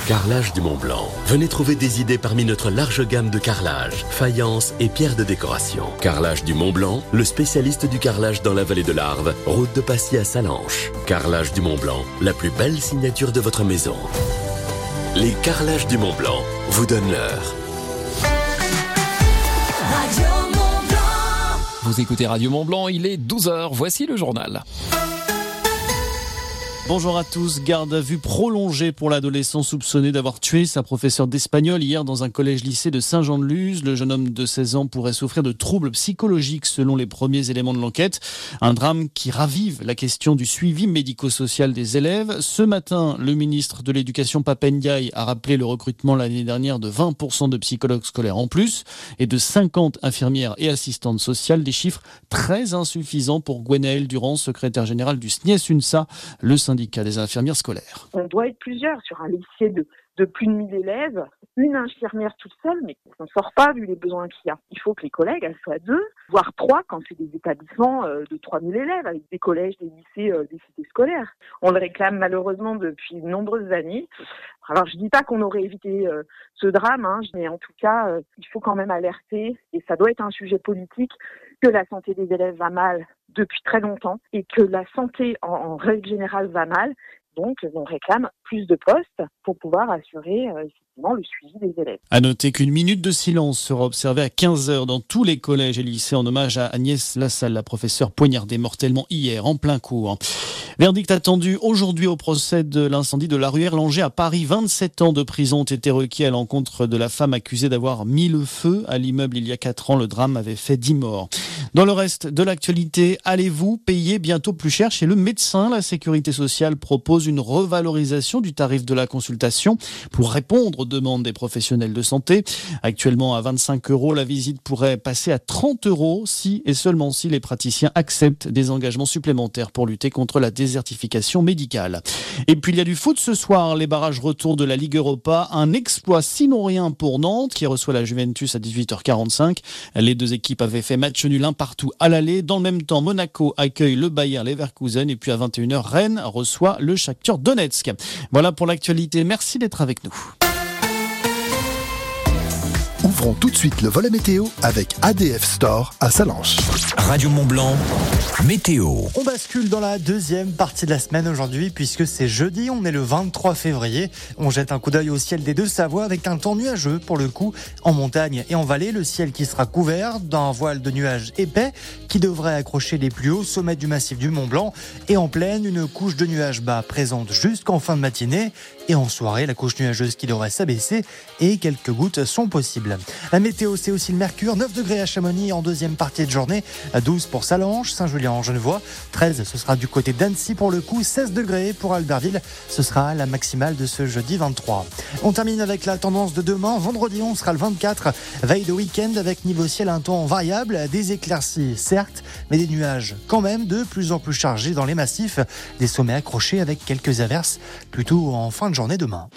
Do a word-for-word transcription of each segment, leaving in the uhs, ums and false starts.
Carrelage du Mont-Blanc. Venez trouver des idées parmi notre large gamme de carrelage, faïence et pierres de décoration. Carrelage du Mont-Blanc, le spécialiste du carrelage dans la vallée de l'Arve, route de Passy à Sallanches. Carrelage du Mont-Blanc, la plus belle signature de votre maison. Les Carrelages du Mont-Blanc vous donnent l'heure. Vous écoutez Radio Mont-Blanc, il est douze heures, voici le journal. Bonjour à tous. Garde à vue prolongée pour l'adolescent soupçonné d'avoir tué sa professeure d'espagnol hier dans un collège-lycée de Saint-Jean-de-Luz. Le jeune homme de seize ans pourrait souffrir de troubles psychologiques selon les premiers éléments de l'enquête. Un drame qui ravive la question du suivi médico-social des élèves. Ce matin, le ministre de l'Éducation Pap Ndiaye a rappelé le recrutement l'année dernière de vingt pour cent de psychologues scolaires en plus et de cinquante infirmières et assistantes sociales. Des chiffres très insuffisants pour Gwenaëlle Durand, secrétaire générale du S N I E S U N S A, le syndicat des infirmières scolaires. On doit être plusieurs sur un lycée de, de plus de mille élèves. Une infirmière toute seule, mais on ne sort pas vu les besoins qu'il y a. Il faut que les collègues, elles soient deux, voire trois quand c'est des établissements de trois mille élèves, avec des collèges, des lycées, des cités scolaires. On le réclame malheureusement depuis de nombreuses années. Alors je dis pas qu'on aurait évité euh, ce drame, hein, mais en tout cas, euh, il faut quand même alerter, et ça doit être un sujet politique, que la santé des élèves va mal depuis très longtemps et que la santé en, en règle générale va mal. Donc, on réclame plus de postes pour pouvoir assurer euh, effectivement le suivi des élèves. À noter qu'une minute de silence sera observée à quinze heures dans tous les collèges et lycées en hommage à Agnès Lassalle, la professeure poignardée mortellement hier en plein cours. Verdict attendu aujourd'hui au procès de l'incendie de la rue Erlanger à Paris. vingt-sept ans de prison ont été requis à l'encontre de la femme accusée d'avoir mis le feu à l'immeuble il y a quatre ans. Le drame avait fait dix morts. Dans le reste de l'actualité, allez-vous payer bientôt plus cher chez le médecin? La Sécurité sociale propose une revalorisation du tarif de la consultation pour répondre aux demandes des professionnels de santé. Actuellement à vingt-cinq euros, la visite pourrait passer à trente euros si et seulement si les praticiens acceptent des engagements supplémentaires pour lutter contre la désertification médicale. Et puis il y a du foot ce soir, les barrages retour de la Ligue Europa, un exploit sinon rien pour Nantes qui reçoit la Juventus à dix-huit heures quarante-cinq. Les deux équipes avaient fait match nul un partout à l'aller. Dans le même temps, Monaco accueille le Bayer Leverkusen et puis à vingt et une heures, Rennes reçoit le Shakhtar Donetsk. Voilà pour l'actualité. Merci d'être avec nous. Ouvrons tout de suite le volet météo avec A D F Store à Sallanches. Radio Mont-Blanc, météo. On bascule dans la deuxième partie de la semaine aujourd'hui puisque c'est jeudi, on est le vingt-trois février. On jette un coup d'œil au ciel des Deux-Savoies avec un temps nuageux pour le coup. En montagne et en vallée, le ciel qui sera couvert d'un voile de nuages épais qui devrait accrocher les plus hauts sommets du massif du Mont-Blanc. Et en plaine, une couche de nuages bas présente jusqu'en fin de matinée. Et en soirée, la couche nuageuse qui devrait s'abaisser et quelques gouttes sont possibles. La météo, c'est aussi le mercure, neuf degrés à Chamonix en deuxième partie de journée, douze pour Sallanches, Saint-Julien-en-Genevois, treize ce sera du côté d'Annecy pour le coup, seize degrés pour Albertville, ce sera la maximale de ce jeudi vingt-trois. On termine avec la tendance de demain, vendredi on sera le vingt-quatre, veille de week-end avec niveau ciel un temps variable, des éclaircies certes, mais des nuages quand même de plus en plus chargés dans les massifs, des sommets accrochés avec quelques averses plutôt en fin de journée demain.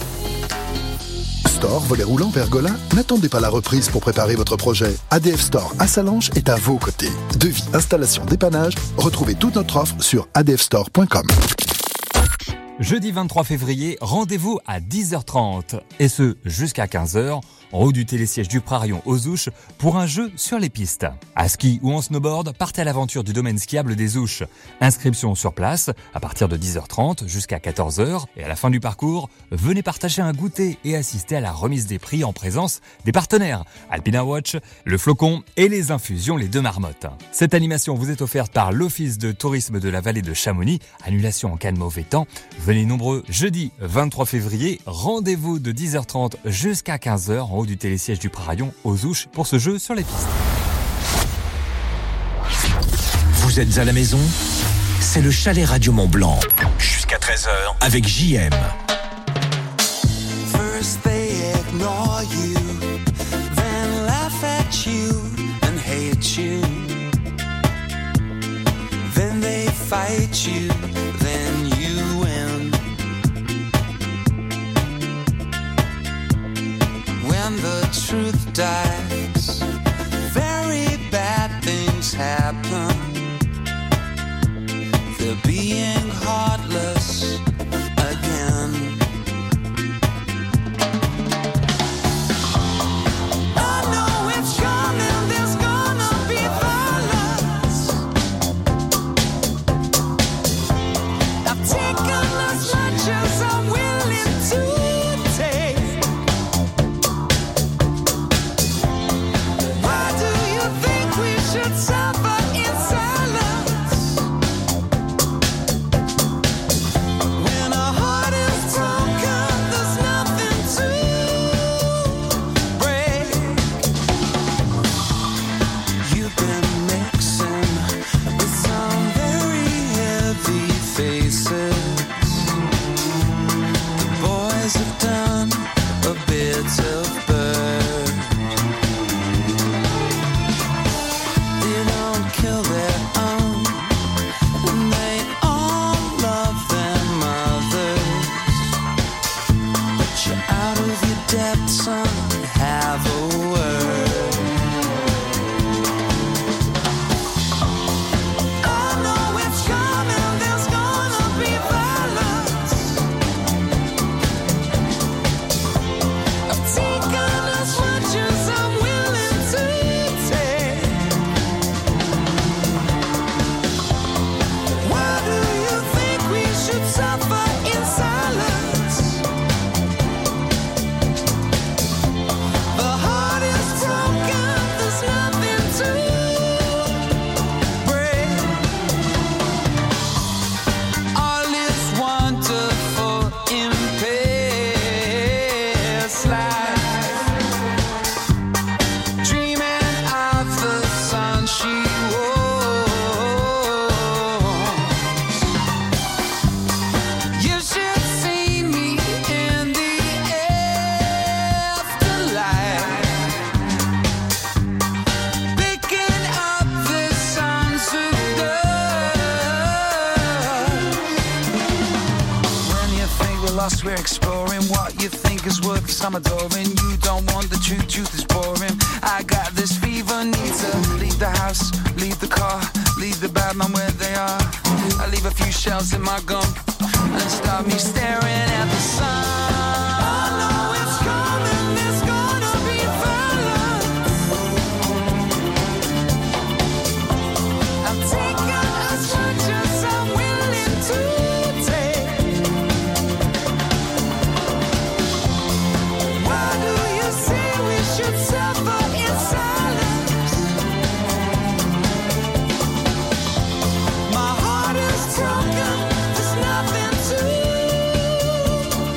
Store, volet roulant, pergola, n'attendez pas la reprise pour préparer votre projet. A D F Store à Sallanches est à vos côtés. Devis, installation, dépannage, retrouvez toute notre offre sur a d f store point com. Jeudi vingt-trois février, rendez-vous à dix heures trente, et ce jusqu'à quinze heures, en haut du télésiège du Prarion aux Ouches, pour un jeu sur les pistes. À ski ou en snowboard, partez à l'aventure du domaine skiable des Ouches. Inscription sur place, à partir de dix heures trente jusqu'à quatorze heures, et à la fin du parcours, venez partager un goûter et assister à la remise des prix en présence des partenaires Alpina Watch, le Flocon et les infusions Les Deux Marmottes. Cette animation vous est offerte par l'Office de tourisme de la vallée de Chamonix, annulation en cas de mauvais temps. Venez nombreux, jeudi vingt-trois février, rendez-vous de dix heures trente jusqu'à quinze heures en haut du télésiège du Prarion aux Ouches pour ce jeu sur les pistes. Vous êtes à la maison? C'est le chalet Radio Mont-Blanc. Jusqu'à treize heures avec J M. First they ignore you, then laugh at you and hate you. Then they fight you, then you win. When the truth dies, very bad things happen. They're being heartless again. eyes have done a bit of bird. They don't kill their own, and they all love their mothers. But you're out of your depth, son, have a word. We're exploring what you think is worth some adoring. You don't want the truth, truth is boring. I got this fever, need to leave the house, leave the car, leave the bad man where they are. I leave a few shells in my gum and start me staring at the sun. I know it's coming, there's gonna be violence. I'm taking as much as I'm willing to take. Should suffer in silence. My heart is broken, there's nothing to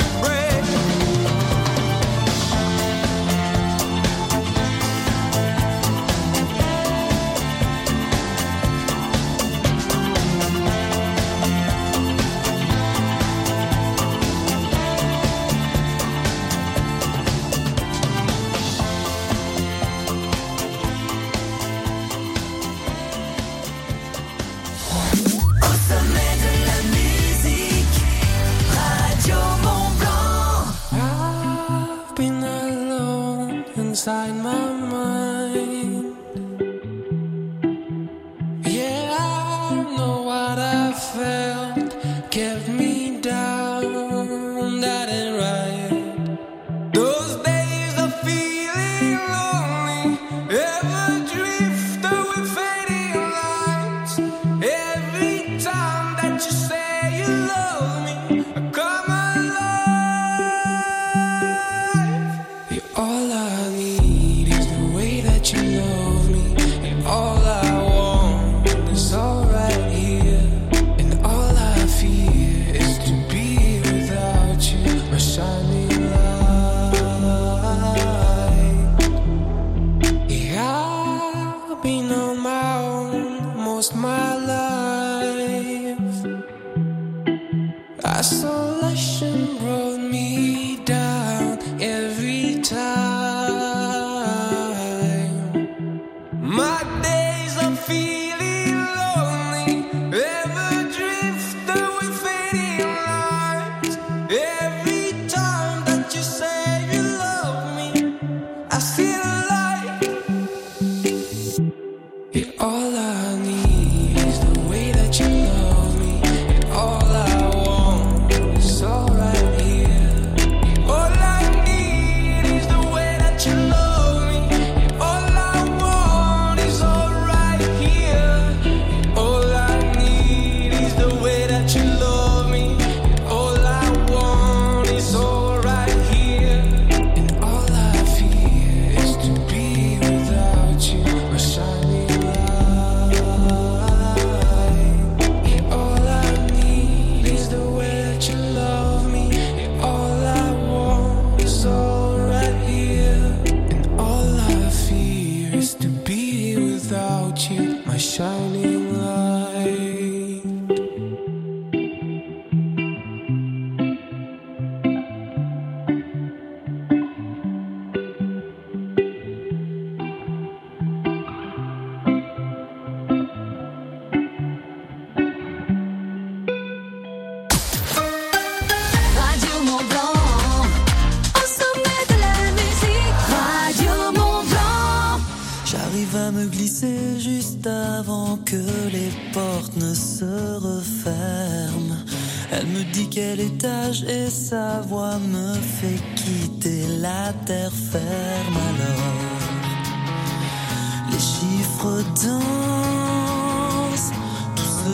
glissé juste avant que les portes ne se referment. Elle me dit quel étage et sa voix me fait quitter la terre ferme. Alors les chiffres dansent, tout se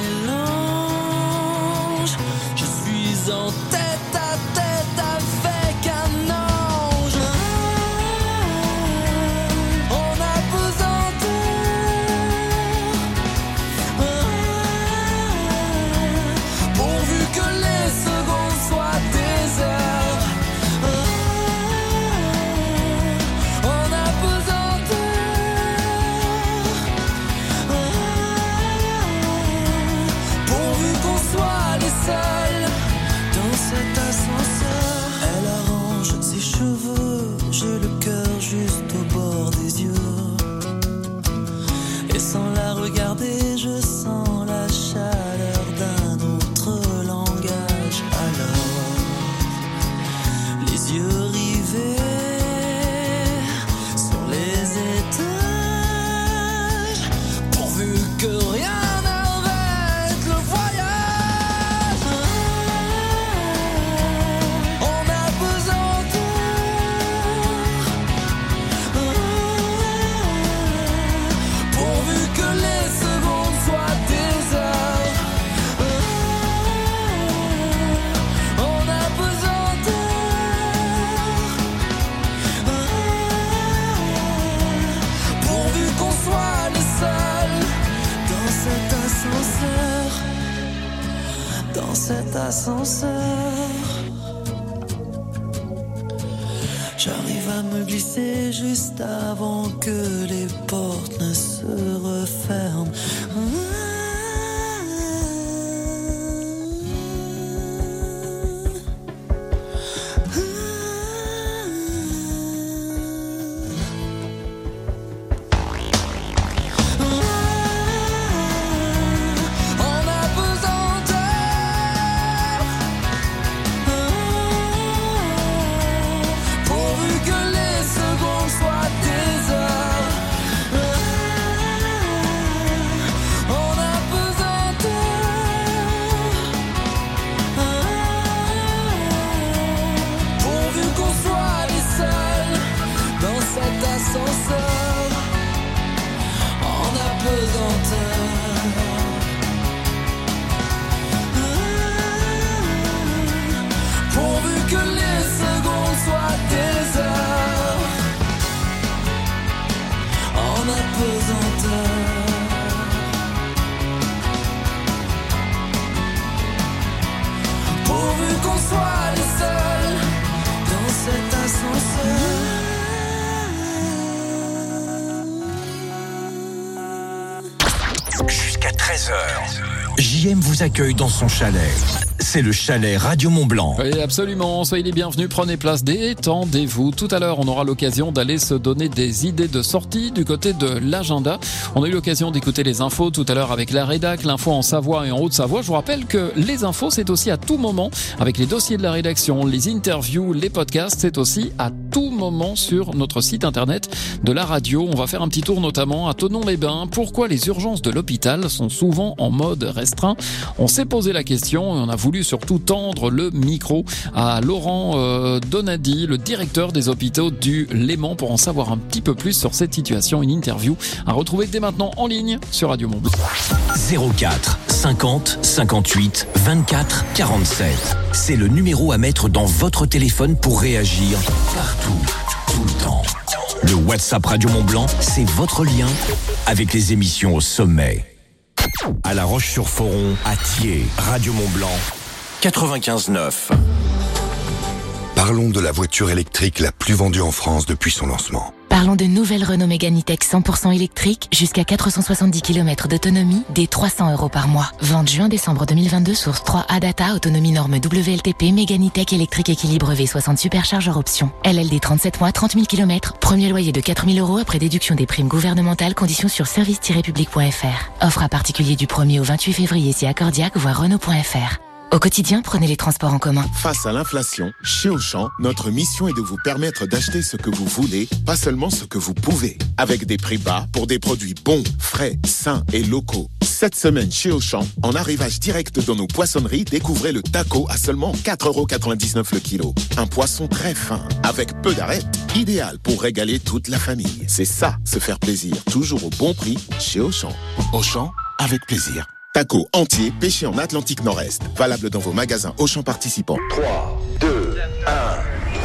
mélange. Je suis en tête à tête avec un ange. On a besoin d'eux, pourvu que les secondes soient des heures. On a besoin d'eux, pourvu qu'on soit les seuls dans cet ascenseur. Elle arrange ses cheveux, j'ai le cœur juste au bord des yeux. Et sans la regarder, je sens la chaleur d'un autre langage. Alors, les yeux rivés sur les étages, pourvu que rien n'arrête le voyage. On a besoin d'eux, pourvu que les secondes soient des heures. On a besoin d'eux, pourvu qu'on soit les seuls dans cet ascenseur, dans cet ascenseur. J'arrive à me glisser juste avant que les portes ne se referment. On a besoin d'eux, pourvu que les secondes soient des heures. On a besoin d'eux, pourvu qu'on soit les seuls dans cet ascenseur. On a besoin d'eux, pourvu que les secondes soient des heures. On a besoin d'eux, pourvu qu'on soit les seuls dans cet ascenseur. Jusqu'à treize heures, J M vous accueille dans son chalet. C'est le chalet Radio Mont-Blanc. Oui, absolument. Soyez les bienvenus. Prenez place. Détendez-vous. Tout à l'heure, on aura l'occasion d'aller se donner des idées de sortie du côté de l'agenda. On a eu l'occasion d'écouter les infos tout à l'heure avec la rédac, l'info en Savoie et en Haute-Savoie. Je vous rappelle que les infos, c'est aussi à tout moment avec les dossiers de la rédaction, les interviews, les podcasts. C'est aussi à tout moment sur notre site internet de la radio. On va faire un petit tour notamment à Thonon-les-Bains. Pourquoi les urgences de l'hôpital sont souvent en mode restreint? On s'est posé la question et on a voulu surtout tendre le micro à Laurent euh, Donadi, le directeur des hôpitaux du Léman, pour en savoir un petit peu plus sur cette situation. Une interview à retrouver dès maintenant en ligne sur Radio Mont-Blanc. zéro quatre cinquante cinquante-huit vingt-quatre quarante-sept. C'est le numéro à mettre dans votre téléphone pour réagir partout, tout le temps. Le WhatsApp Radio Mont-Blanc, c'est votre lien avec les émissions au sommet. À La Roche-sur-Foron, à Thiers, Radio Mont-Blanc, quatre-vingt-quinze neuf. Parlons de la voiture électrique la plus vendue en France depuis son lancement. Parlons de nouvelle Renault Mégane E-Tech cent pour cent électrique, jusqu'à quatre cent soixante-dix kilomètres d'autonomie, dès trois cents euros par mois. Vente juin-décembre deux mille vingt-deux, source trois A Data, autonomie norme W L T P, Mégane E-Tech électrique équilibre V soixante superchargeur option. L L D trente-sept mois, trente mille kilomètres, premier loyer de quatre mille euros après déduction des primes gouvernementales, conditions sur service tiret public point f r. Offre à particulier du premier au vingt-huit février si accordiaque, voire Renault point f r. Au quotidien, prenez les transports en commun. Face à l'inflation, chez Auchan, notre mission est de vous permettre d'acheter ce que vous voulez, pas seulement ce que vous pouvez. Avec des prix bas pour des produits bons, frais, sains et locaux. Cette semaine chez Auchan, en arrivage direct dans nos poissonneries, découvrez le taco à seulement quatre euros quatre-vingt-dix-neuf le kilo. Un poisson très fin, avec peu d'arêtes, idéal pour régaler toute la famille. C'est ça, se faire plaisir, toujours au bon prix chez Auchan. Auchan, avec plaisir. Taco entier pêché en Atlantique Nord-Est. Valable dans vos magasins Auchan participants. trois, deux, un...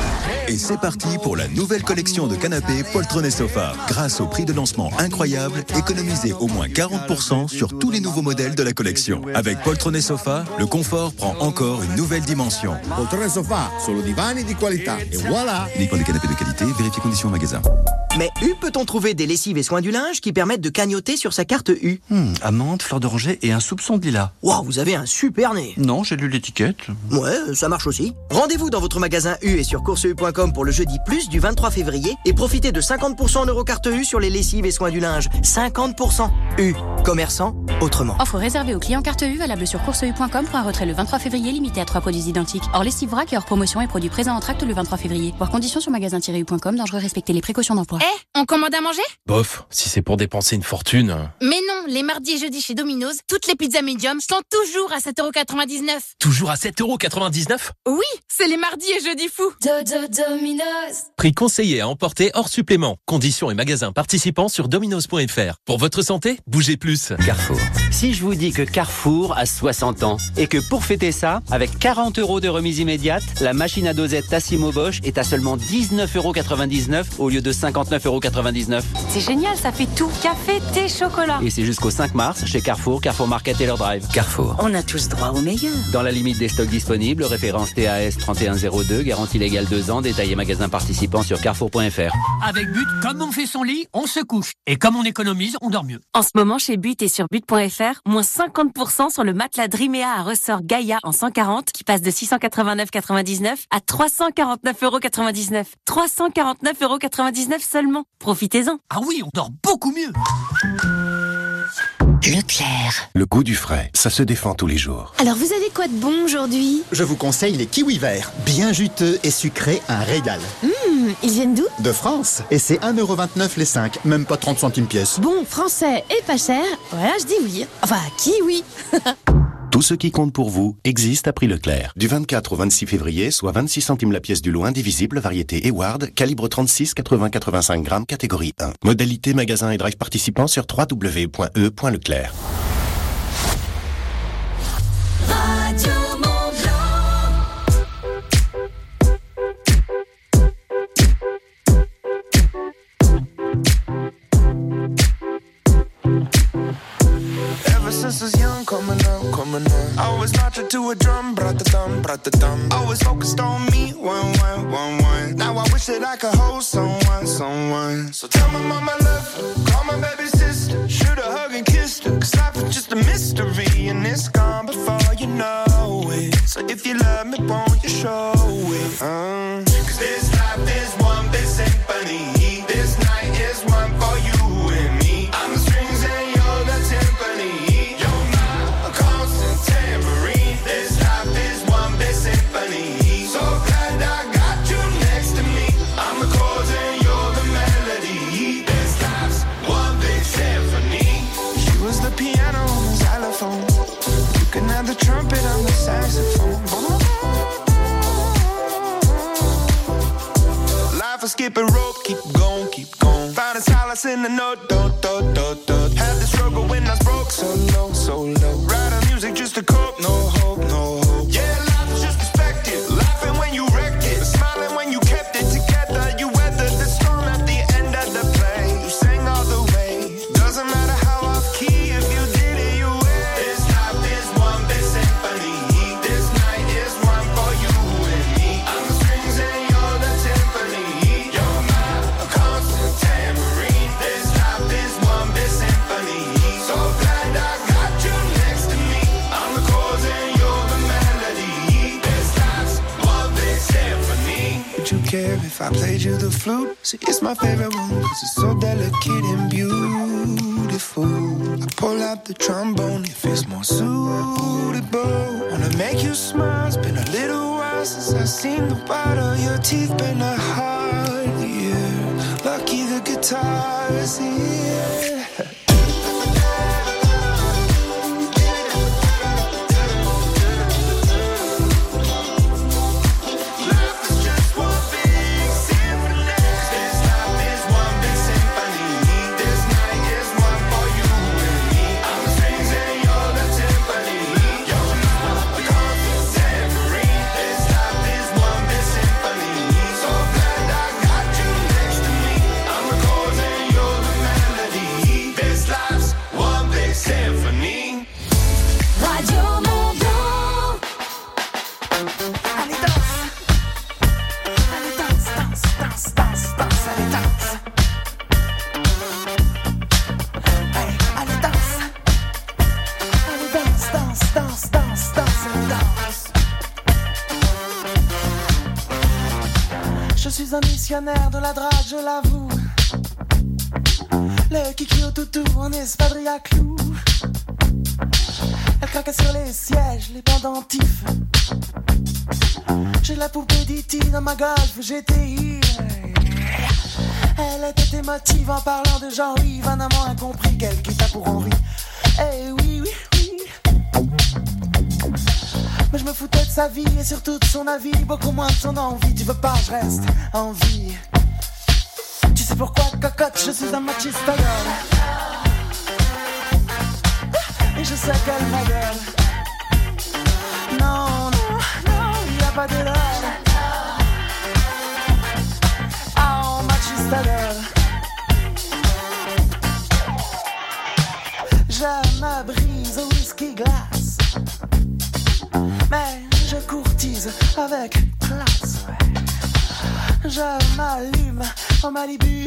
Et c'est parti pour la nouvelle collection de canapés Poltron Sofa. Grâce au prix de lancement incroyable, économisez au moins quarante pour cent sur tous les nouveaux modèles de la collection. Avec Poltron Sofa, le confort prend encore une nouvelle dimension. Poltron Sofa, solo divani di qualità. Et voilà. Uniquement des canapés de qualité, vérifiez conditions au magasin. Mais U, peut-on trouver des lessives et soins du linge qui permettent de cagnotter sur sa carte U? hmm, Amande, fleur d'oranger et un soupçon de lilas. Waouh, vous avez un super nez. Non, j'ai lu l'étiquette. Ouais, ça marche aussi. Rendez-vous dans votre magasin U et sur course u point com pour le jeudi plus du vingt-trois février et profitez de cinquante pour cent en eurocarte U sur les lessives et soins du linge. cinquante pour cent. U, commerçant autrement. Offre réservée aux clients carte U, valable sur course u point com pour un retrait le vingt-trois février limité à trois produits identiques. Hors lessive vrac et hors promotion et produits présents en tracte le vingt-trois février. Voir conditions sur magasin tiret u point com. Dangereux, respecter les précautions d'emploi. Eh, hey, on commande à manger? Bof, si c'est pour dépenser une fortune. Mais non, les mardis et jeudis chez Domino's, toutes les pizzas medium sont toujours à sept euros quatre-vingt-dix-neuf. Toujours à sept euros quatre-vingt-dix-neuf? Oui, c'est les mardis et jeudis fous. Dodo Domino's. Prix conseillé à emporter hors supplément. Conditions et magasins participants sur dominos point f r. Pour votre santé, bougez plus. Carrefour. Si je vous dis que Carrefour a soixante ans et que pour fêter ça, avec quarante euros de remise immédiate, la machine à dosette Tassimo Bosch est à seulement dix-neuf euros quatre-vingt-dix-neuf au lieu de cinquante-neuf euros quatre-vingt-dix-neuf. C'est génial, ça fait tout. Café, thé, chocolat. Et c'est jusqu'au cinq mars chez Carrefour, Carrefour Market et leur drive. Carrefour. On a tous droit au meilleur. Dans la limite des stocks disponibles, référence T A S trente et un zéro deux, garantie légale deux ans, détaillé magasin participant sur carrefour point f r. Avec But, comme on fait son lit, on se couche. Et comme on économise, on dort mieux. En ce moment, chez But et sur but point f r, moins cinquante pour cent sur le matelas Dreamea à ressort Gaïa en cent quarante, qui passe de six cent quatre-vingt-neuf euros quatre-vingt-dix-neuf à trois cent quarante-neuf euros quatre-vingt-dix-neuf. trois cent quarante-neuf euros quatre-vingt-dix-neuf seulement. Profitez-en. Ah oui, on dort beaucoup mieux. Leclerc. Le goût du frais, ça se défend tous les jours. Alors vous avez quoi de bon aujourd'hui? Je vous conseille les kiwis verts. Bien juteux et sucrés, un régal. Mmh, ils viennent d'où? De France. Et c'est un euro vingt-neuf les cinq, même pas trente centimes pièce. Bon, français et pas cher. Voilà, je dis oui. Enfin, kiwi. Tout ce qui compte pour vous existe à prix Leclerc. Du vingt-quatre au vingt-six février, soit vingt-six centimes la pièce du lot indivisible, variété Eward, calibre trente-six, quatre-vingts quatre-vingt-cinq grammes, catégorie un. Modalité magasin et drive participants sur w w w point e point leclerc. Radio Since I was young, coming up, coming up, I was marching to a drum, brat-a-dum, brat-a-dum. Always focused on me, one, one, one, one. Now I wish that I could hold someone, someone. So tell my mama I love her, call my baby sister, shoot a hug and kiss her, cause life is just a mystery and it's gone before you know it. So if you love me, won't you show it? Uh, cause this life is one big symphony, this night is one for you and me. I'm the strings and you're the timpani. The trumpet on the saxophone. Life is skipping rope, keep going, keep going. Found a solace in the note, do, do, do, do. Had the struggle when I was broke, so low, so low. Writing music just to cope, no hope, no hope. Yeah, life is just perspective. Laughing when you wrecked it, smiling when you kept it together. You weathered the storm at the end of the play. You sang all the way. Doesn't matter how off key, if you did it, you win. This life is one big symphony. This night is one for you and me. I'm the strings and you're the timpani. You're my constant tambourine. This life is one big symphony. So glad I got you next to me. I'm the chords and you're the melody. This life's one big symphony. Would you care if I played you the flute? See, it's my favorite one, cause it's so delicate and beautiful. I pull out the trombone if it's more suitable. Wanna make you smile, it's been a little while since I've seen the white of your teeth. Been a hard year, lucky the guitar is here. De la drague, je l'avoue. Le kiki au toutou en espadrille à clous. Elle craquait sur les sièges, les pendentifs. J'ai la poupée d'E T dans ma Golf G T I. Elle était émotive en parlant de Jean-Yves, un amant incompris qu'elle quitta pour Henri. Eh oui, oui, oui. Mais je me foutais de sa vie et surtout de son avis, beaucoup moins de son envie. Tu veux pas, je reste en vie. Tu sais pourquoi, cocotte, je suis un machiste à gueule. Et je sais qu'elle ma gueule. Non, non, non, y a pas de l'heure. Oh, machiste à gueule. Je me brise au whisky glace, mais je courtise avec classe. Je m'allume en Malibu,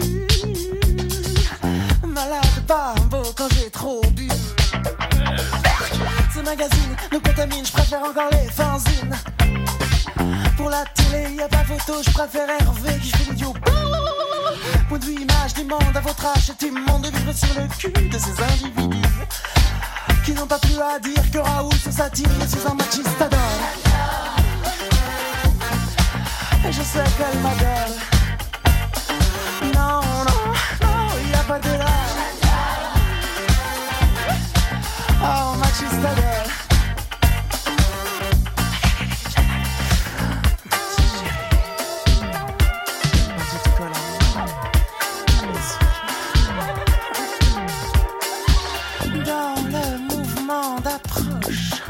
malade bambo quand j'ai trop bu. Ces magazines nous contaminent, je préfère encore les fanzines. Pour la télé, y a pas photo, je préfère Hervé qui fait l'idiot. Point de vue image du monde à votre âge, c'est immonde de vivre sur le cul de ces individus qui n'ont pas plus à dire que Raoul se satire. Je suis un machiste adore. Et je sais qu'elle m'adore. Non, non, non, y a pas de là. Oh, machiste adore. Dans le mouvement d'approche,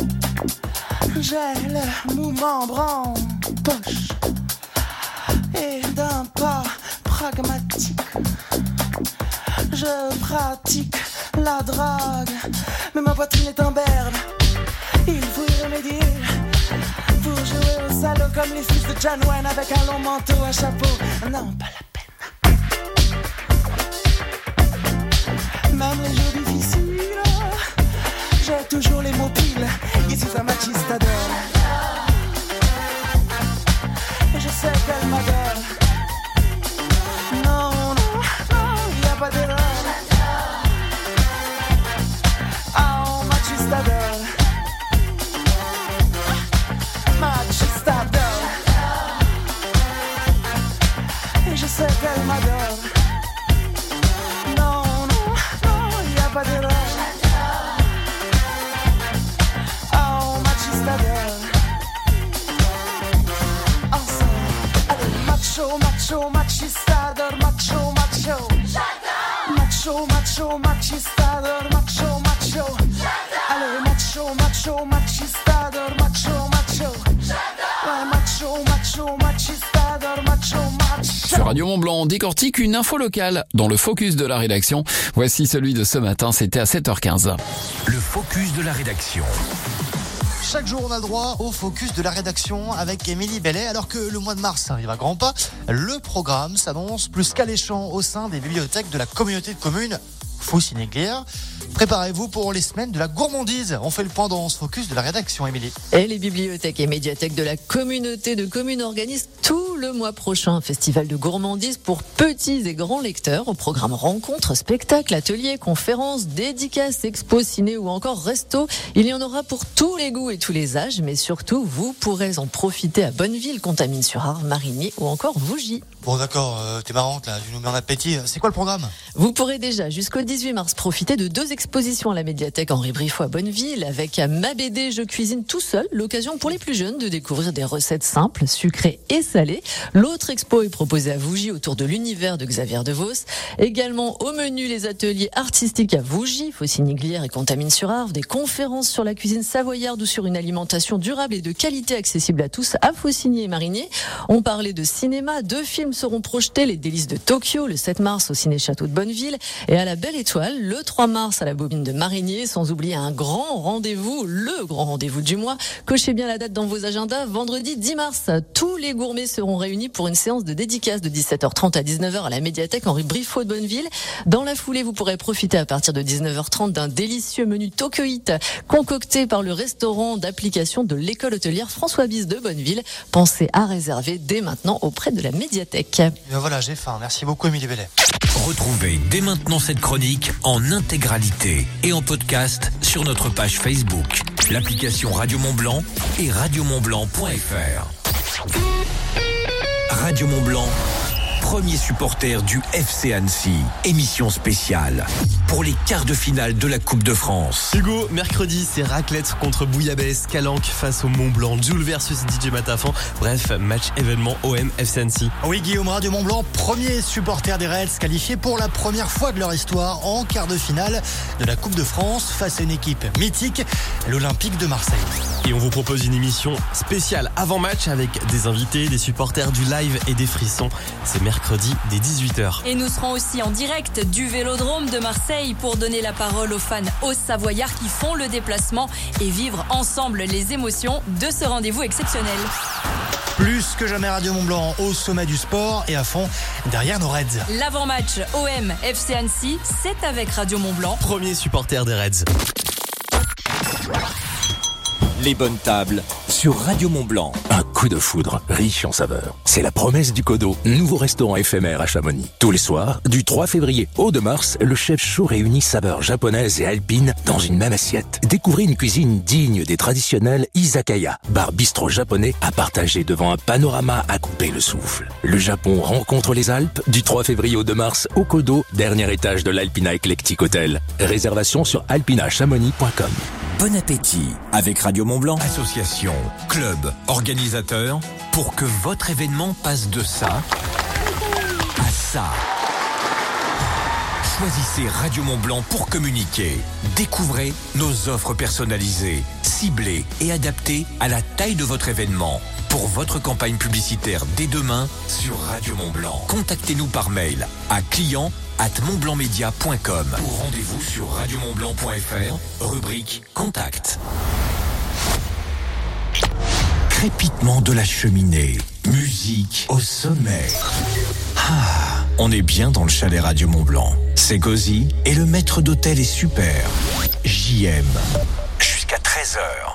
j'ai le mouvement branle-poche. Et d'un pas pragmatique, je pratique la drague. Mais ma poitrine est en berne, il faut y remédier. Pour jouer au salaud comme les fils de John Wayne avec un long manteau, un chapeau, non pas la peine. Même les jours difficiles, j'ai toujours les mots piles. Ici un machiste adore. Et je sais qu'elle m'adore. Non, non, non, y a pas d'erreur. Oh, machiste adore. Machiste adore. Et je sais qu'elle m'adore. Non, non, non, y a pas d'erreur. Oh, machiste adore. Macho, macho, machistador, macho, macho. Macho, macho, machistador, macho, macho. Allez, macho, macho, machistador, macho, macho. Ouais, macho, macho, machistador, macho, macho. Sur Radio Mont-Blanc, on décortique une info locale dans le focus de la rédaction. Voici celui de ce matin, c'était à sept heures quinze. Le focus de la rédaction. Chaque jour, on a le droit au focus de la rédaction avec Émilie Bellet. Alors que le mois de mars arrive à grands pas, le programme s'annonce plus qu'alléchant au sein des bibliothèques de la communauté de communes Foussy-Néglière. Préparez-vous pour les semaines de la gourmandise. On fait le point dans ce focus de la rédaction, Émilie. Et les bibliothèques et médiathèques de la communauté de communes organisent tout le mois prochain. Festival de gourmandise pour petits et grands lecteurs. Au programme rencontres, spectacles, ateliers, conférences, dédicaces, expos, ciné ou encore resto. Il y en aura pour tous les goûts et tous les âges, mais surtout, vous pourrez en profiter à Bonneville, Contamine-sur-Arve, Marigny ou encore Vougy. Bon d'accord, euh, t'es marrante là, tu nous mets en appétit. C'est quoi le programme ? Vous pourrez déjà jusqu'au dix-huit mars profiter de deux expositions à la médiathèque Henri Briffaut à Bonneville avec Ma B D Je cuisine tout seul, l'occasion pour les plus jeunes de découvrir des recettes simples, sucrées et salées. L'autre expo est proposée à Vougy autour de l'univers de Xavier Devos. Également au menu les ateliers artistiques à Vougy, Faucigny-Glières et Contamine-sur-Arve, des conférences sur la cuisine savoyarde ou sur une alimentation durable et de qualité accessible à tous à Faucigny et Marigny. On parlait de cinéma, deux films seront projetés, Les Délices de Tokyo le sept mars au Ciné-Château de Bonneville et à la Belle Étoile le trois mars à la Bobine de Marigny, sans oublier un grand rendez-vous, le grand rendez-vous du mois. Cochez bien la date dans vos agendas, vendredi dix mars. Tous les gourmets seront réunis pour une séance de dédicace de dix-sept heures trente à dix-neuf heures à la médiathèque Henri Briffaut de Bonneville. Dans la foulée, vous pourrez profiter à partir de dix-neuf heures trente d'un délicieux menu Tokyoïte concocté par le restaurant d'application de l'école hôtelière François Bise de Bonneville. Pensez à réserver dès maintenant auprès de la médiathèque. Et ben voilà, j'ai faim. Merci beaucoup, Émilie Bellet. Retrouvez dès maintenant cette chronique en intégralité et en podcast sur notre page Facebook, l'application Radio Mont-Blanc et radio mont blanc point f r. Radio Mont-Blanc, premier supporter du F C Annecy. Émission spéciale pour les quarts de finale de la Coupe de France. Hugo, mercredi, c'est raclette contre Bouillabaisse, Calanque face au Mont-Blanc, Jules versus D J Matafan. Bref, match événement O M F C Annecy. Oui, Guillaume, Radio Mont-Blanc, premier supporter des Reds, qualifié pour la première fois de leur histoire en quart de finale de la Coupe de France face à une équipe mythique, l'Olympique de Marseille. Et on vous propose une émission spéciale avant-match avec des invités, des supporters, du live et des frissons. C'est mercredi dès dix-huit heures. Et nous serons aussi en direct du Vélodrome de Marseille pour donner la parole aux fans hauts-savoyards qui font le déplacement et vivre ensemble les émotions de ce rendez-vous exceptionnel. Plus que jamais Radio Mont-Blanc au sommet du sport et à fond derrière nos Reds. L'avant-match O M F C Annecy, c'est avec Radio Mont-Blanc. Premier supporter des Reds. Les bonnes tables sur Radio Mont-Blanc. Un coup de foudre riche en saveurs. C'est la promesse du Codo, nouveau restaurant éphémère à Chamonix. Tous les soirs, du trois février au deux mars, le chef chaud réunit saveurs japonaises et alpines dans une même assiette. Découvrez une cuisine digne des traditionnels izakaya, bar bistrot japonais à partager devant un panorama à couper le souffle. Le Japon rencontre les Alpes du trois février au deux mars au Codo, dernier étage de l'Alpina Eclectic Hotel. Réservation sur alpina chamonix point com. Bon appétit avec Radio Mont-Blanc. Association, club, organisateur, pour que votre événement passe de ça à ça. Choisissez Radio Mont-Blanc pour communiquer. Découvrez nos offres personnalisées, ciblées et adaptées à la taille de votre événement. Pour votre campagne publicitaire dès demain sur Radio Mont-Blanc. Contactez-nous par mail à client arobase montblancmedia point com ou rendez-vous sur radio mont blanc point f r, rubrique Contact. Crépitement de la cheminée, musique au sommet. Ah, on est bien dans le chalet Radio Mont-Blanc. C'est cosy et le maître d'hôtel est super. J M. Jusqu'à treize heures.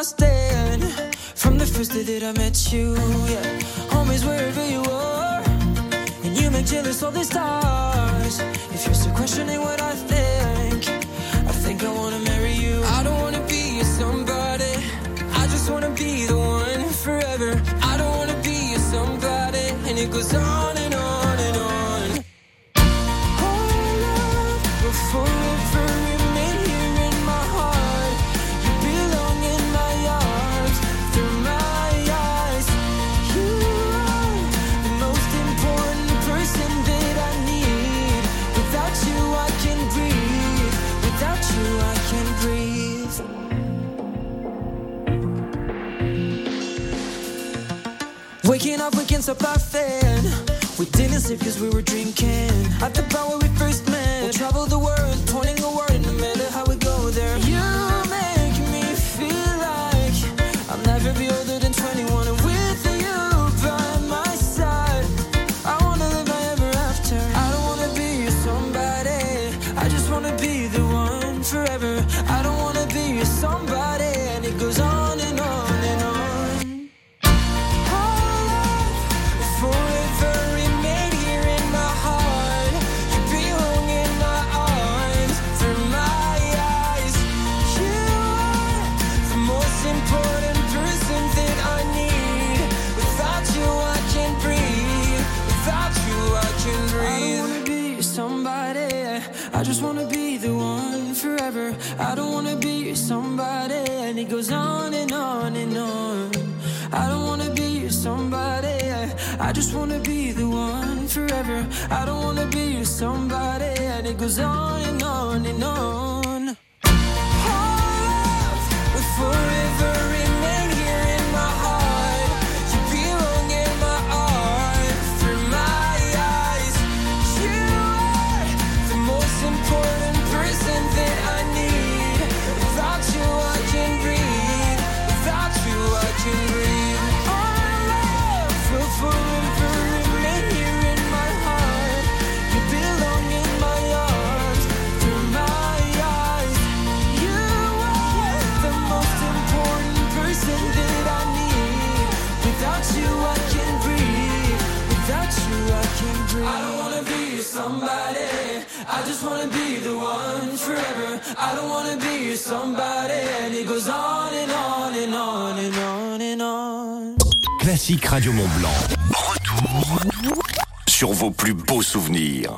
I stand. From the first day that I met you, yeah. Always wherever you are, and you make jealous all the stars. If you're still questioning what I think, I think I wanna marry you. I don't wanna be a somebody, I just wanna be the one forever. I don't wanna be a somebody, and it goes on and on and on. Our love will forever remain here in my heart. You belong in my arms, through my eyes. You are the most important person that I need. Without you I can breathe, without you I can breathe. Waking up against a buffet, we didn't sleep cause we were drinking. At the bar where we first met, we'll travel the world, pointing a word, no matter how we go there. You make me feel like I'll never be older than twenty-one. And with you by my side, I wanna live my ever after. I don't wanna be somebody, I just wanna be the one forever. I don't wanna be somebody, and it goes on and on and on. Forever remain here in my heart. You belong in my arms, through my eyes. You are the most important person that I need. Without you I can't breathe, without you I can breathe. I don't wanna be somebody, I just wanna be the one forever. I don't wanna be somebody, and it goes on and on and on. I don't wanna be somebody, I just wanna be the one forever. I don't wanna be somebody, and it goes on and on and on. Our love will forever remain here in my heart. You belong in my arms, through my eyes. You are the most important person that I need. Without you I can breathe, without you I can breathe. Our love will forever remain here in my heart. You belong in my arms, through my eyes. You are the most important person that I need. Without you I can breathe, without you I can breathe. I don't wanna be somebody, I just wanna be the one forever. I don't wanna be somebody, and it goes on and on and on and on and on. Classique Radio Mont Blanc. Retour sur vos plus beaux souvenirs.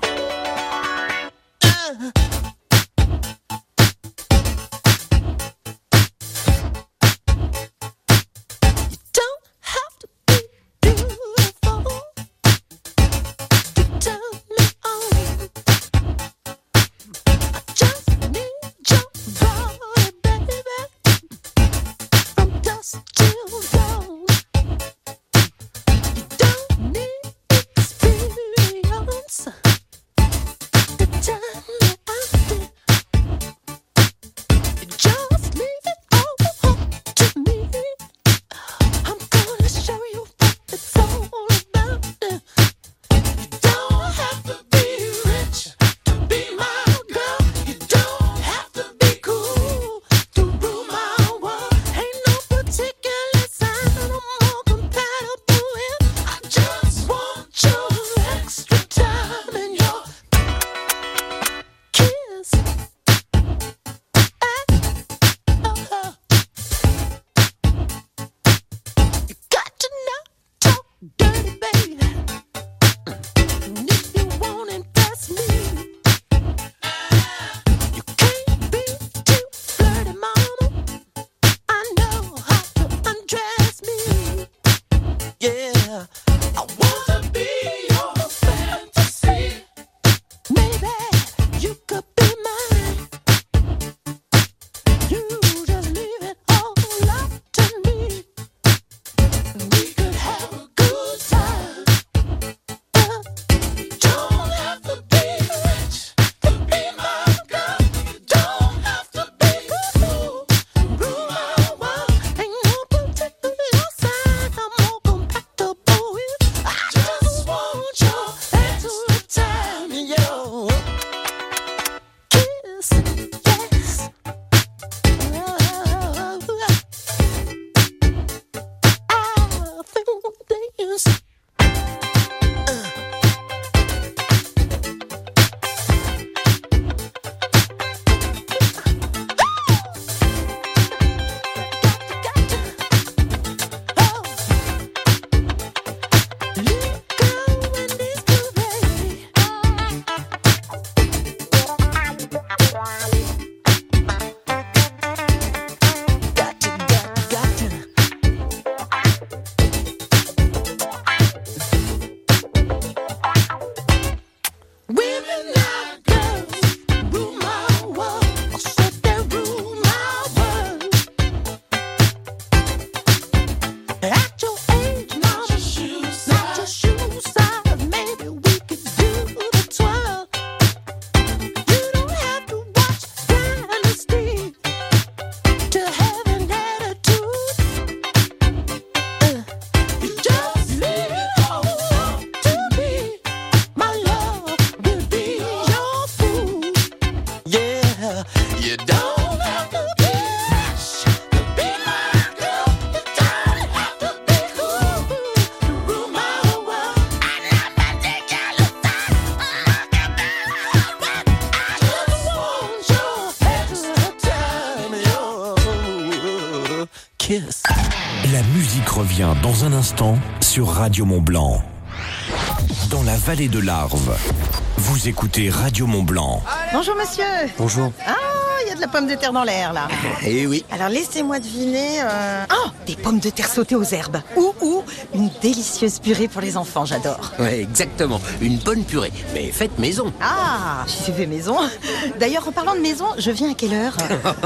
Kiss. La musique revient dans un instant sur Radio Mont-Blanc. Dans la vallée de l'Arve, vous écoutez Radio Mont-Blanc. Bonjour monsieur. Bonjour. Ah, il y a de la pomme de terre dans l'air là. Eh oui. Alors laissez-moi deviner. Euh... Oh, des pommes de terre sautées aux herbes. Ou, ou une délicieuse purée pour les enfants, j'adore. Ouais, exactement. Une bonne purée, mais faite maison. Ah, j'y fait maison. D'ailleurs, en parlant de maison, je viens à quelle heure?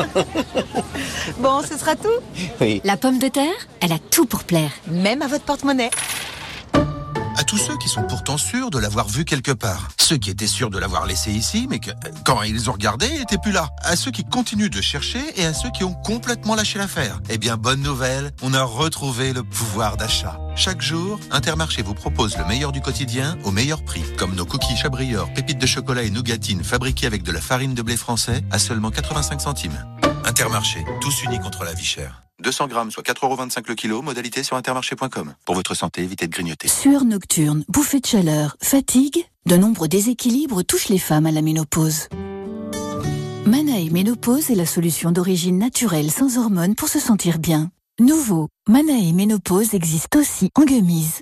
Bon, ce sera tout. Oui. La pomme de terre, elle a tout pour plaire. Même à votre porte-monnaie. À tous ceux qui sont pourtant sûrs de l'avoir vu quelque part. Ceux qui étaient sûrs de l'avoir laissé ici, mais que, quand ils ont regardé, il n'était plus là. À ceux qui continuent de chercher et à ceux qui ont complètement lâché l'affaire. Eh bien, bonne nouvelle, on a retrouvé le pouvoir d'achat. Chaque jour, Intermarché vous propose le meilleur du quotidien au meilleur prix. Comme nos cookies Chabrior, pépites de chocolat et nougatines fabriquées avec de la farine de blé français à seulement quatre-vingt-cinq centimes. Intermarché, tous unis contre la vie chère. deux cents grammes, soit quatre euros vingt-cinq le kilo, modalité sur intermarché point com. Pour votre santé, évitez de grignoter. Sueur nocturne, bouffée de chaleur, fatigue, de nombreux déséquilibres touchent les femmes à la ménopause. Manae Ménopause est la solution d'origine naturelle sans hormones pour se sentir bien. Nouveau, Manae Ménopause existe aussi en gummies.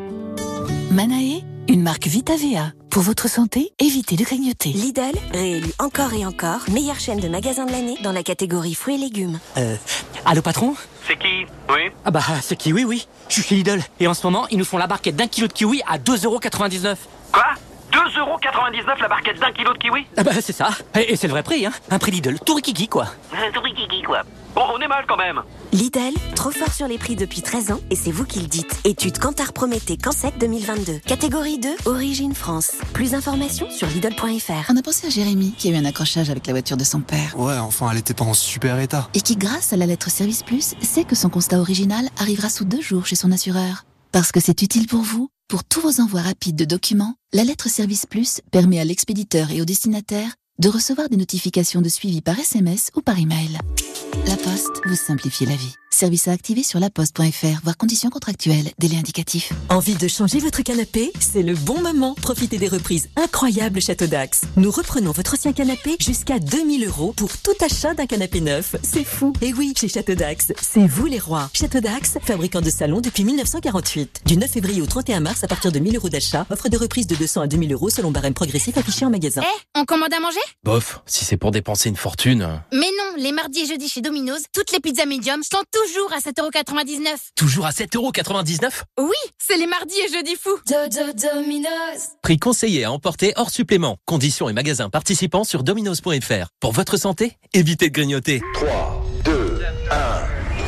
Manae, une marque Vita V A. Pour votre santé, évitez de grignoter. Lidl, réélu encore et encore, meilleure chaîne de magasins de l'année dans la catégorie fruits et légumes. Euh, allô patron? C'est qui? Oui. Ah bah, c'est Kiwi, oui. Je suis chez Lidl. Et en ce moment, ils nous font la barquette d'un kilo de kiwi à deux euros quatre-vingt-dix-neuf. Quoi? deux euros quatre-vingt-dix-neuf la barquette d'un kilo de kiwi? Ah bah, c'est ça. Et, et c'est le vrai prix, hein. Un prix Lidl, tout rikiki, quoi. Tout rikiki, quoi. Bon, on est mal quand même. Lidl, trop fort sur les prix depuis treize ans et c'est vous qui le dites. Étude Kantar Prométhée Cansec deux mille vingt-deux. Catégorie deux, Origine France. Plus d'informations sur Lidl point F R. On a pensé à Jérémy qui a eu un accrochage avec la voiture de son père. Ouais, enfin elle était pas en super état. Et qui grâce à la lettre Service Plus sait que son constat original arrivera sous deux jours chez son assureur. Parce que c'est utile pour vous, pour tous vos envois rapides de documents, la lettre Service Plus permet à l'expéditeur et au destinataire de recevoir des notifications de suivi par S M S ou par email. La Poste vous simplifie la vie. Service à activer sur laposte point F R, voire conditions contractuelles, délai indicatif. Envie de changer votre canapé? C'est le bon moment. Profitez des reprises incroyables Château Dax. Nous reprenons votre ancien canapé jusqu'à deux mille euros pour tout achat d'un canapé neuf. C'est fou. Et oui, chez Château Dax, c'est vous les rois. Château Dax, fabricant de salons depuis mille neuf cent quarante-huit. Du neuf février au trente et un mars, à partir de mille euros d'achat, offre de reprise de deux cents à deux mille euros selon barème progressif affiché en magasin. Eh, hey, on commande à manger? Bof, si c'est pour dépenser une fortune. Mais non, les mardis et jeudis chez Domino's, toutes les pizzas médium sont toujours à sept euros quatre-vingt-dix-neuf. Toujours à sept euros quatre-vingt-dix-neuf? Oui, c'est les mardis et jeudis fous. Dodo Domino's. Prix conseillé à emporter hors supplément. Conditions et magasins participants sur dominos point F R. Pour votre santé, évitez de grignoter. trois, deux, un.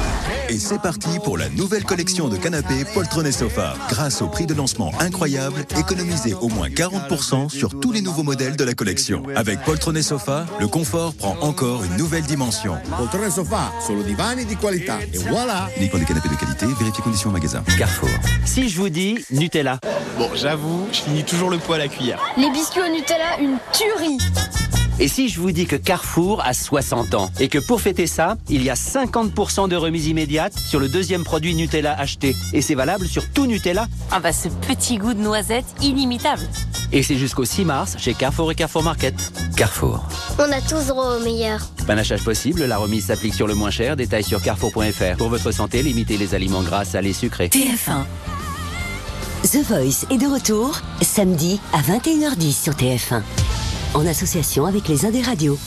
Et c'est parti pour la nouvelle collection de canapés Poltron et Sofa. Grâce au prix de lancement incroyable, économisez au moins quarante pour cent sur tous les nouveaux modèles de la collection. Avec Poltron et Sofa, le confort prend encore une nouvelle dimension. Poltron et Sofa, solo divani di qualità. Et voilà. Uniquement des canapés de qualité, vérifiez conditions en magasin. Carrefour. Si je vous dis Nutella. Bon, j'avoue, je finis toujours le pot à la cuillère. Les biscuits au Nutella, une tuerie. Et si je vous dis que Carrefour a soixante ans et que pour fêter ça, il y a cinquante pour cent de remise immédiate sur le deuxième produit Nutella acheté. Et c'est valable sur tout Nutella. Ah bah ce petit goût de noisette inimitable. Et c'est jusqu'au six mars chez Carrefour et Carrefour Market. Carrefour. On a tous droit au meilleur. Panachage possible, la remise s'applique sur le moins cher. Détails sur carrefour point f r. Pour votre santé, limitez les aliments gras, salés, sucrés. T F un. The Voice est de retour samedi à vingt et une heures dix sur T F un. En association avec les Indes Radios.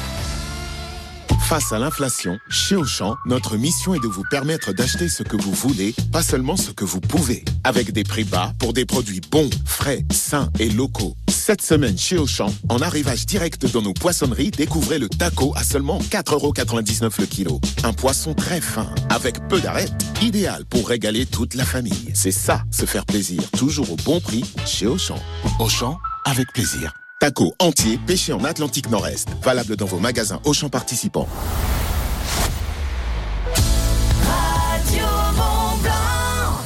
Face à l'inflation, chez Auchan, notre mission est de vous permettre d'acheter ce que vous voulez, pas seulement ce que vous pouvez. Avec des prix bas pour des produits bons, frais, sains et locaux. Cette semaine chez Auchan, en arrivage direct dans nos poissonneries, découvrez le taco à seulement quatre euros quatre-vingt-dix-neuf le kilo. Un poisson très fin, avec peu d'arêtes, idéal pour régaler toute la famille. C'est ça, se faire plaisir, toujours au bon prix chez Auchan. Auchan, avec plaisir. Taco entier, pêché en Atlantique Nord-Est. Valable dans vos magasins Auchan participants. Radio Mont-Blanc.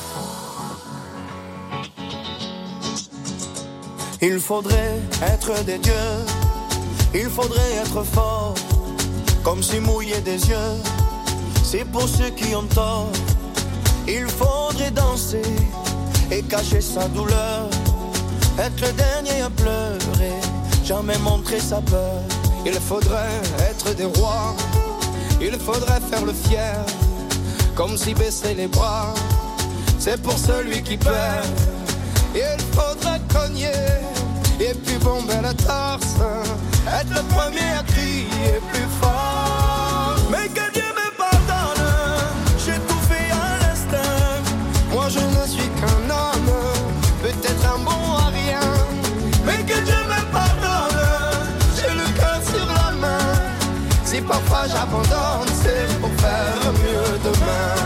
Il faudrait être des dieux, il faudrait être fort, comme si mouiller des yeux, c'est pour ceux qui ont tort. Il faudrait danser et cacher sa douleur, être le dernier à pleurer, jamais montrer sa peur. Il faudrait être des rois, il faudrait faire le fier, comme si baisser les bras, c'est pour celui qui perd. Il faudrait cogner et puis bomber la torse, être le premier à crier plus fort. Mais que Dieu me pardonne, j'ai tout fait à l'instinct. Moi je ne suis qu'un homme, peut-être un bon à rien. Mais que Dieu me pardonne, j'ai le cœur sur la main. Si parfois j'abandonne, c'est pour faire mieux demain.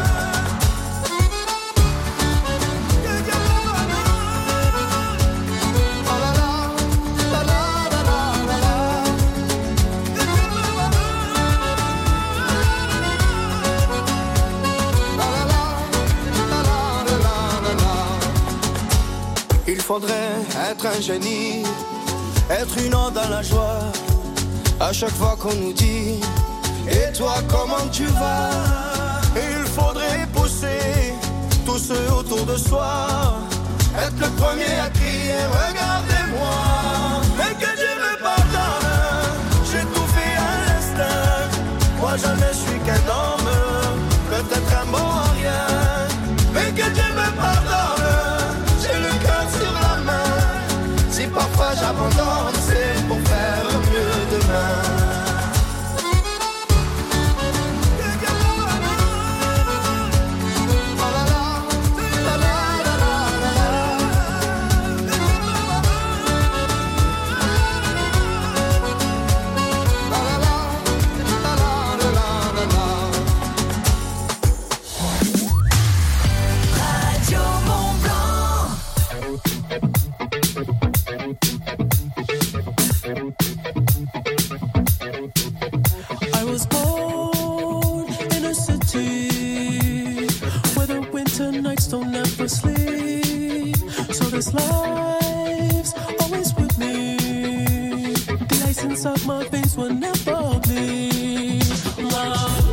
Il faudrait être un génie, être une onde dans la joie. À chaque fois qu'on nous dit et toi comment tu vas? Il faudrait pousser tous ceux autour de soi, être le premier à crier regardez-moi. Mais que Dieu me pardonne, j'ai tout fait à l'instinct. Moi je ne suis qu'un homme, peut-être un bon à rien. Mais que Dieu me pardonne, j'ai le cœur sur la main. Si parfois j'abandonne, c'est pour faire mieux demain. Don't ever sleep, so this life's always with me. The ice inside my veins will never bleed. Love,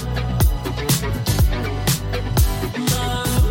love.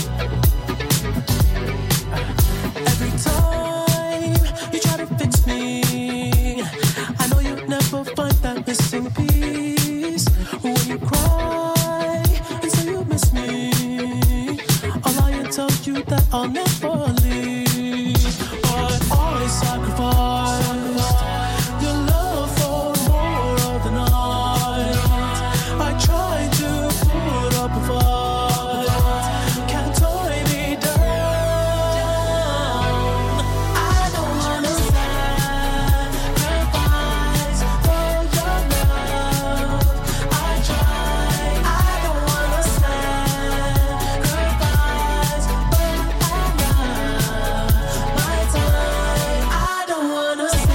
Every time you try to fix me, I know you'll never find that missing piece. When you cry and say you miss me, tell you that I'll never leave, but I sacrificed your love for more of the night. I tried to put up a fight, can't tie me down. I don't wanna sacrifice for your love. I tried, I don't wanna sacrifice. My time, I don't wanna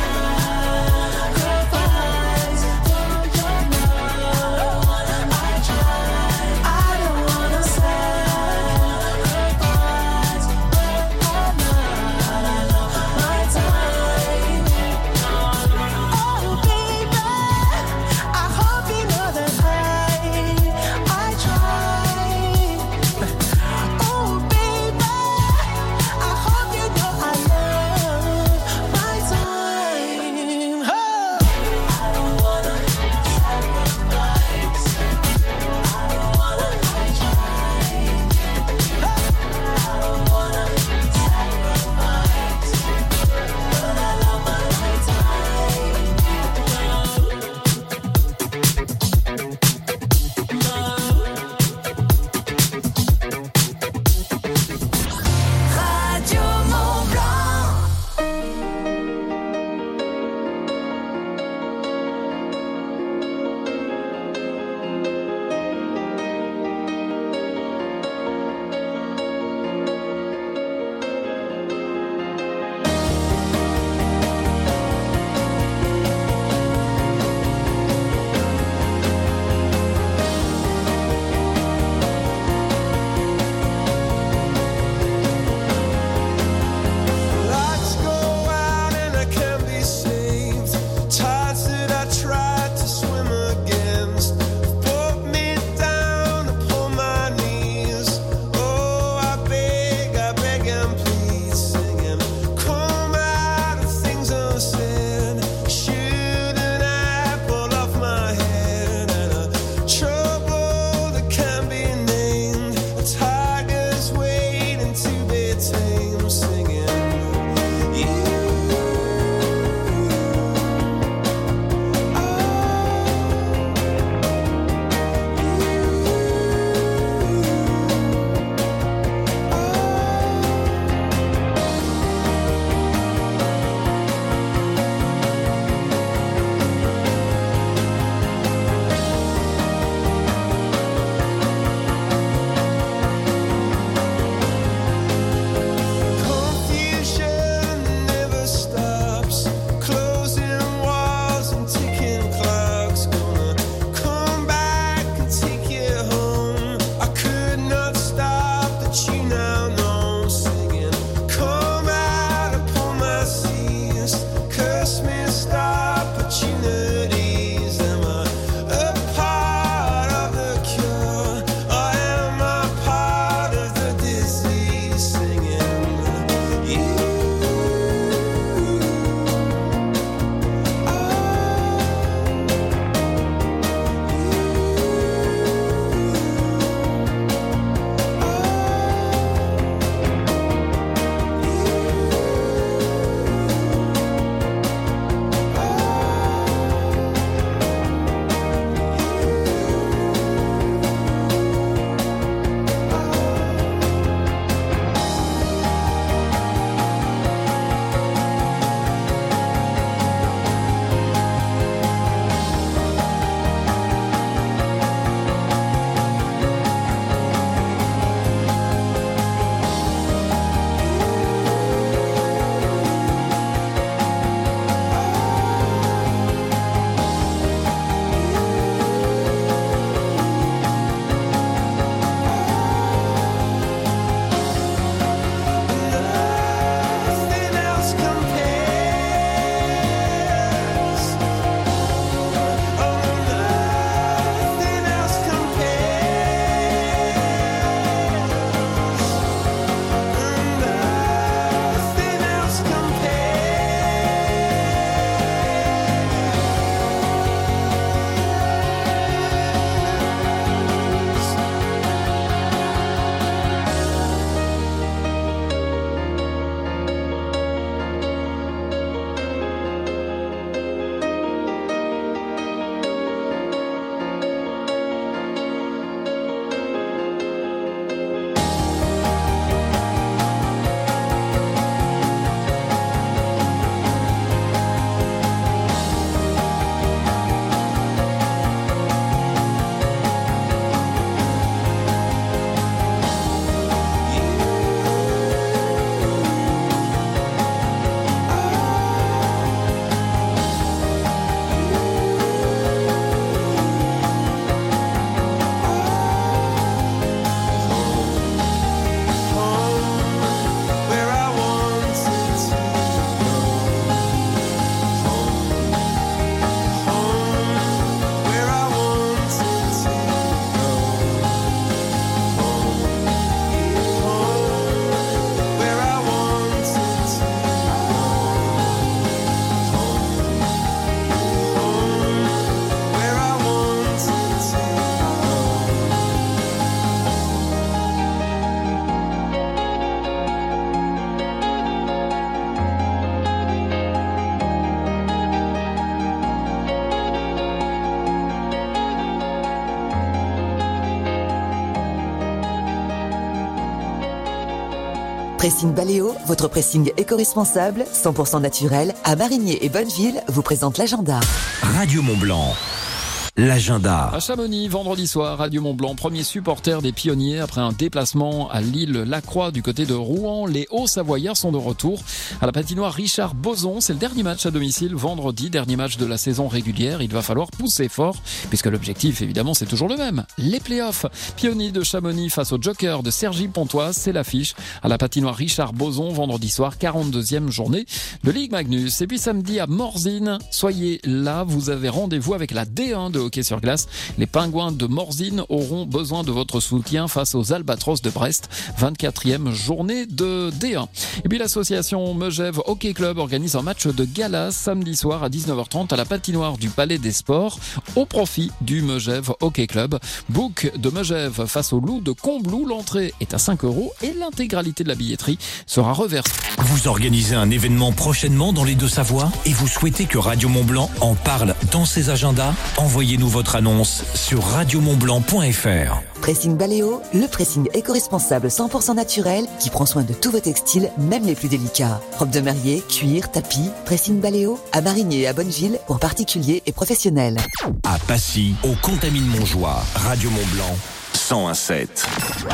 Pressing Baléo, votre pressing éco-responsable, cent pour cent naturel, à Marigné et Bonneville, vous présente l'agenda. Radio Mont-Blanc. L'agenda. À Chamonix, vendredi soir, Radio Mont-Blanc, premier supporter des pionniers après un déplacement à l'île Lacroix du côté de Rouen. Les Hauts-Savoyards sont de retour à la patinoire Richard Boson. C'est le dernier match à domicile, vendredi, dernier match de la saison régulière. Il va falloir pousser fort puisque l'objectif, évidemment, c'est toujours le même. Les playoffs. Pionniers de Chamonix face au Joker de Cergy-Pontoise, c'est l'affiche à la patinoire Richard Boson, vendredi soir, quarante-deuxième journée de Ligue Magnus. Et puis samedi à Morzine, soyez là, vous avez rendez-vous avec la D un de hockey sur glace. Les Pingouins de Morzine auront besoin de votre soutien face aux Albatros de Brest, vingt-quatrième journée de D un. Et puis l'association Megève Hockey Club organise un match de gala samedi soir à dix-neuf heures trente à la patinoire du Palais des Sports au profit du Megève Hockey Club. Book de Megève face au Loup de Combloux. L'entrée est à cinq euros et l'intégralité de la billetterie sera reversée. Vous organisez un événement prochainement dans les Deux-Savoies et vous souhaitez que Radio Mont-Blanc en parle dans ses agendas? Envoyez-nous votre annonce sur radio mont blanc point f r. Pressing Baléo, le pressing éco-responsable cent pour cent naturel qui prend soin de tous vos textiles, même les plus délicats. Robes de mariée, cuir, tapis, Pressing Baléo, à Marigné et à Bonneville pour particuliers et professionnels. À Passy, au Contamine-Montjoie, Radio Mont-Blanc, cent un sept.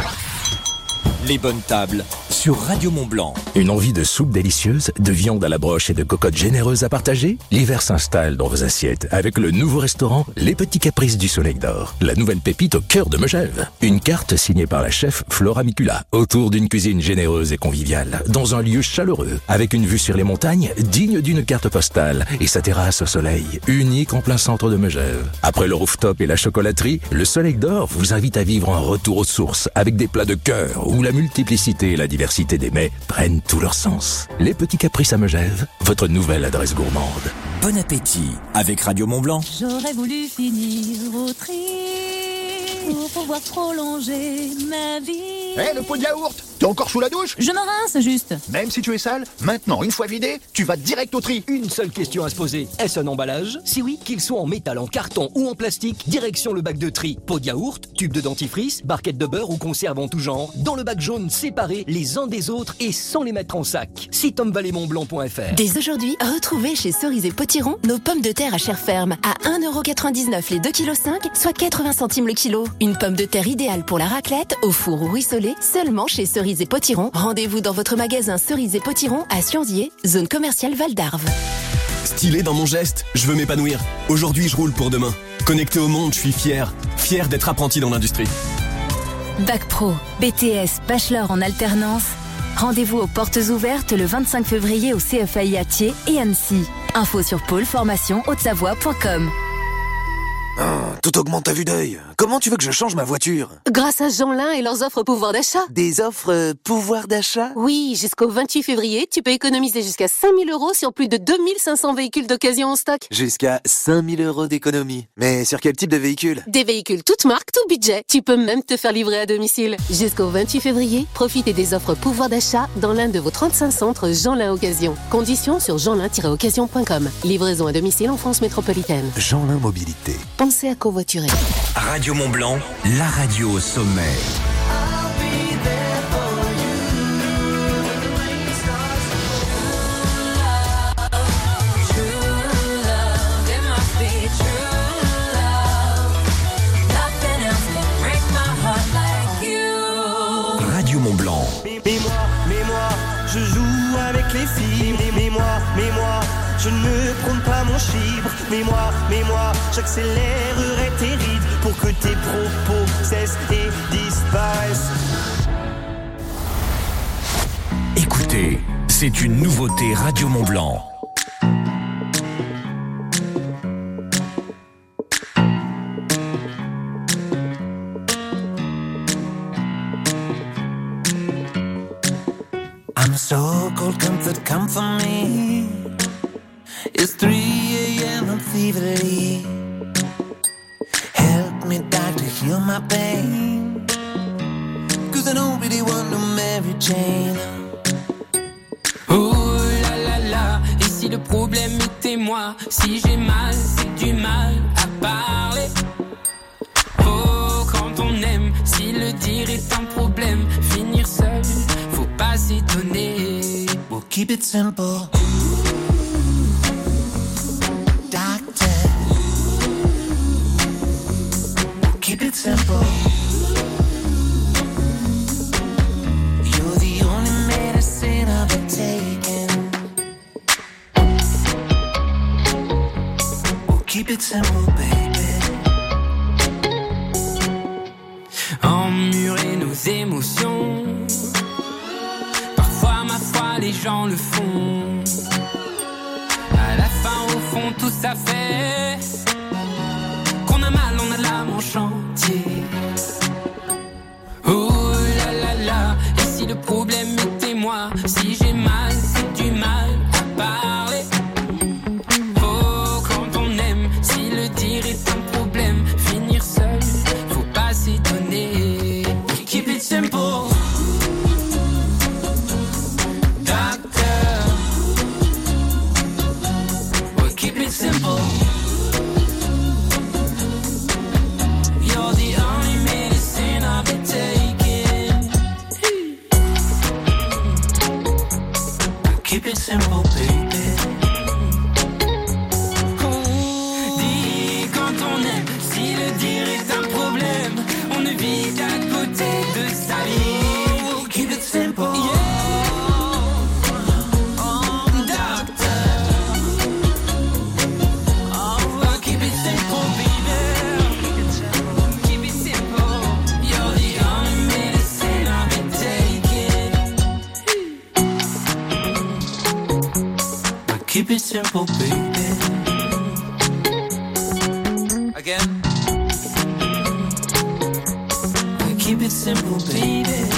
Les bonnes tables sur Radio Mont-Blanc. Une envie de soupe délicieuse, de viande à la broche et de cocottes généreuses à partager? L'hiver s'installe dans vos assiettes avec le nouveau restaurant Les Petits Caprices du Soleil d'Or. La nouvelle pépite au cœur de Megève. Une carte signée par la chef Flora Micula autour d'une cuisine généreuse et conviviale dans un lieu chaleureux avec une vue sur les montagnes digne d'une carte postale et sa terrasse au soleil unique en plein centre de Megève. Après le rooftop et la chocolaterie, le Soleil d'Or vous invite à vivre un retour aux sources avec des plats de cœur où la multiplicité et la diversité des mets prennent tout leur sens. Les Petits Caprices à Megève, votre nouvelle adresse gourmande. Bon appétit avec Radio Mont-Blanc. J'aurais voulu finir au tri pour pouvoir prolonger ma vie. Hé, hey, le pot de yaourt, t'es encore sous la douche? Je me rince juste. Même si tu es sale, maintenant, une fois vidé, tu vas direct au tri. Une seule question à se poser, est-ce un emballage? Si oui, qu'il soit en métal, en carton ou en plastique, direction le bac de tri. Pot de yaourt, tube de dentifrice, barquette de beurre ou conserve en tout genre. Dans le bac jaune, séparés les uns des autres et sans les mettre en sac. Site tom valley mont blanc point f r. Dès aujourd'hui, retrouvez chez Cerise et Potiron nos pommes de terre à chair ferme à un euro quatre-vingt-dix-neuf les deux virgule cinq kilos, soit quatre-vingts centimes le kilo. Une pomme de terre idéale pour la raclette, au four ou ruisselé, seulement chez Cerise et Potiron. Rendez-vous dans votre magasin Cerise et Potiron à Sionzier, zone commerciale Val d'Arve. Stylé dans mon geste, je veux m'épanouir. Aujourd'hui, je roule pour demain. Connecté au monde, je suis fier. Fier d'être apprenti dans l'industrie. Bac Pro, B T S, Bachelor en alternance. Rendez-vous aux portes ouvertes le vingt-cinq février au C F A I à Thiers et Annecy. Info sur pôle formation haute savoie point com. Ah, tout augmente à vue d'œil. Comment tu veux que je change ma voiture? Grâce à Jeanlin et leurs offres pouvoir d'achat. Des offres euh, pouvoir d'achat? Oui, jusqu'au vingt-huit février, tu peux économiser jusqu'à cinq mille euros sur plus de deux mille cinq cents véhicules d'occasion en stock. Jusqu'à cinq mille euros d'économie. Mais sur quel type de véhicule? Des véhicules toutes marques, tout budget. Tu peux même te faire livrer à domicile. Jusqu'au vingt-huit février, profitez des offres pouvoir d'achat dans l'un de vos trente-cinq centres Jeanlin Occasion. Conditions sur jeanlin tiret occasion point com. Livraison à domicile en France métropolitaine. Jeanlin Mobilité. Pensez à covoiturer. Radio Mont-Blanc, la radio au sommet. Radio Mont-Blanc. Mais moi, mais moi, je joue avec les filles. Mais moi, mais moi, je ne prône pas mon chibre. Mais moi, mais moi, j'accélérerai tes rides pour que tes propos cessent et disparaissent. Écoutez, c'est une nouveauté Radio Mont-Blanc. I'm so cold, comfort, come for me. It's three a.m. I'm feverly. Help me, doctor, heal my pain. Cause I don't really want no Mary Jane. Oh là là là, et si le problème était moi? Si j'ai mal, c'est du mal à parler. Oh, quand on aime, si le dire est un problème, finir seul, faut pas s'étonner. donner. We'll keep it simple. Doctor, we'll keep it simple. You're the only medicine I've been taking. We'll keep it simple, baby. Emmurer nos émotions. Parfois, ma foi, les gens le font. À la fin, au fond, tout ça fait qu'on a mal, on a l'âme en chantier. Oh là là là, et si le problème était moi, si j'ai mal, c'est du mal à parler. Oh, quand on aime, si le dire est un problème, finir seul, faut pas s'étonner. Keep it simple. Simple. You're the only medicine I've been taking. Keep it simple, baby. Dis quand on aime, si le dire est un problème, on ne vit qu'à côté de sa vie. Keep it simple. Yeah. Keep it simple, baby. Again. Keep it simple, baby.